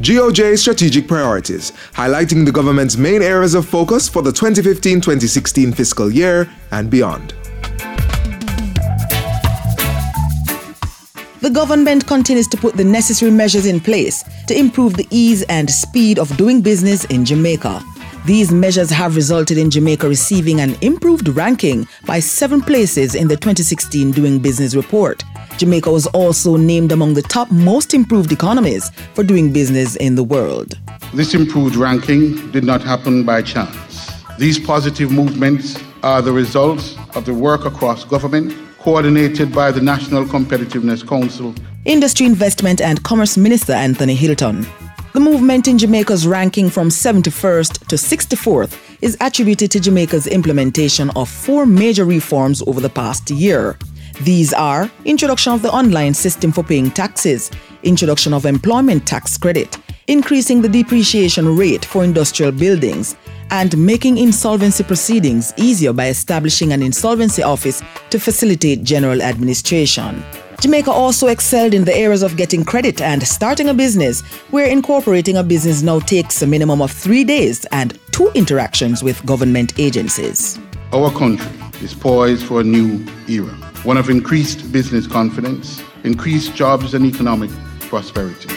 GOJ Strategic Priorities, highlighting the government's main areas of focus for the 2015-2016 fiscal year and beyond. The government continues to put the necessary measures in place to improve the ease and speed of doing business in Jamaica. These measures have resulted in Jamaica receiving an improved ranking by 7 places in the 2016 Doing Business report. Jamaica was also named among the top most improved economies for doing business in the world. This improved ranking did not happen by chance. These positive movements are the results of the work across government, coordinated by the National Competitiveness Council. Industry, Investment and Commerce Minister Anthony Hilton. The movement in Jamaica's ranking from 71st to 64th is attributed to Jamaica's implementation of 4 major reforms over the past year. These are introduction of the online system for paying taxes, introduction of employment tax credit, increasing the depreciation rate for industrial buildings, and making insolvency proceedings easier by establishing an insolvency office to facilitate general administration. Jamaica also excelled in the areas of getting credit and starting a business, where incorporating a business now takes a minimum of 3 days and 2 interactions with government agencies. Our country is poised for a new era, one of increased business confidence, increased jobs and economic prosperity.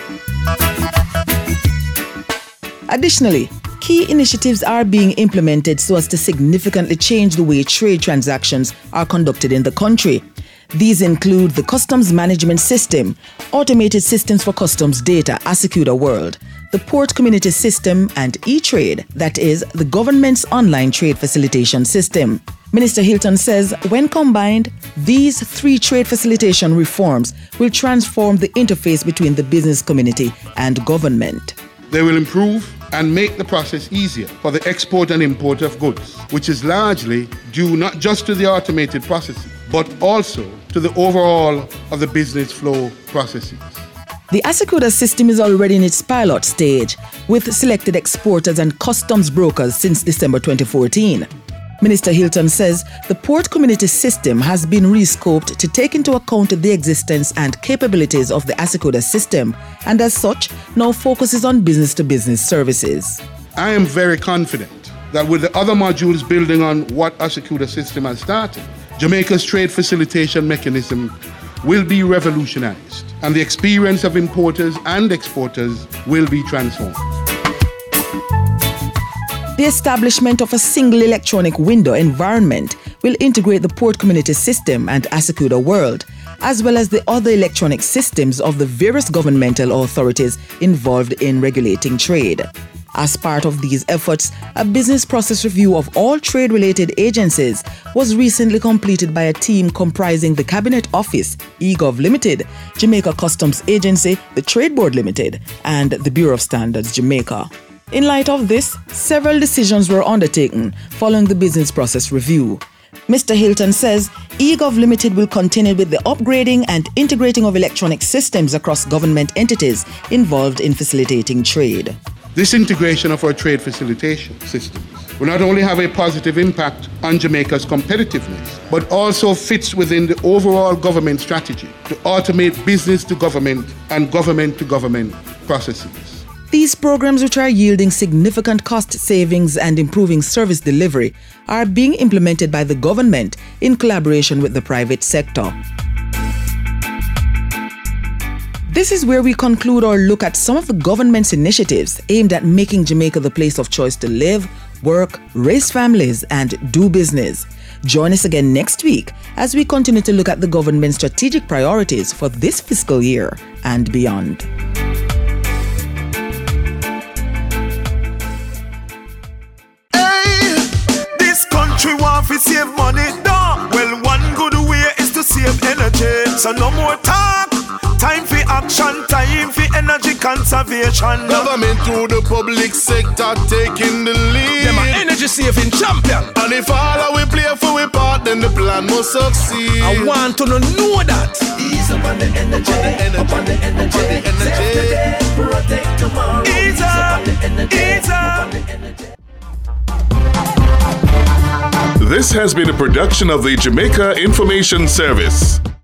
Additionally, key initiatives are being implemented so as to significantly change the way trade transactions are conducted in the country. These include the Customs Management System, Automated Systems for Customs Data, Asecuda World, the Port Community System, and E-Trade, that is, the government's online trade facilitation system. Minister Hilton says when combined, these 3 trade facilitation reforms will transform the interface between the business community and government. They will improve and make the process easier for the export and import of goods, which is largely due not just to the automated processing, but also to the overall of the business flow processes. The Asecuda system is already in its pilot stage, with selected exporters and customs brokers since December 2014. Minister Hilton says the port community system has been rescoped to take into account the existence and capabilities of the Asecuda system, and as such, now focuses on business-to-business services. I am very confident that with the other modules building on what Asecuda system has started, Jamaica's trade facilitation mechanism will be revolutionized, and the experience of importers and exporters will be transformed. The establishment of a single electronic window environment will integrate the port community system and Asecuda World, as well as the other electronic systems of the various governmental authorities involved in regulating trade. As part of these efforts, a business process review of all trade-related agencies was recently completed by a team comprising the Cabinet Office, eGov Limited, Jamaica Customs Agency, the Trade Board Limited, and the Bureau of Standards Jamaica. In light of this, several decisions were undertaken following the business process review. Mr. Hilton says eGov Limited will continue with the upgrading and integrating of electronic systems across government entities involved in facilitating trade. This integration of our trade facilitation systems will not only have a positive impact on Jamaica's competitiveness, but also fits within the overall government strategy to automate business-to-government and government-to-government processes. These programs, which are yielding significant cost savings and improving service delivery, are being implemented by the government in collaboration with the private sector. This is where we conclude our look at some of the government's initiatives aimed at making Jamaica the place of choice to live, work, raise families, and do business. Join us again next week as we continue to look at the government's strategic priorities for this fiscal year and beyond. Hey, this country want to save money, dog. Well, one good way is to save energy. So no more talk. Time for action, time for energy conservation. Government through the public sector taking the lead. Them are energy saving champion. And if all we play for we part, then the plan must succeed. I want to know that. Ease up on the energy, upon the energy, protect tomorrow. Ease up, ease up. This has been a production of the Jamaica Information Service.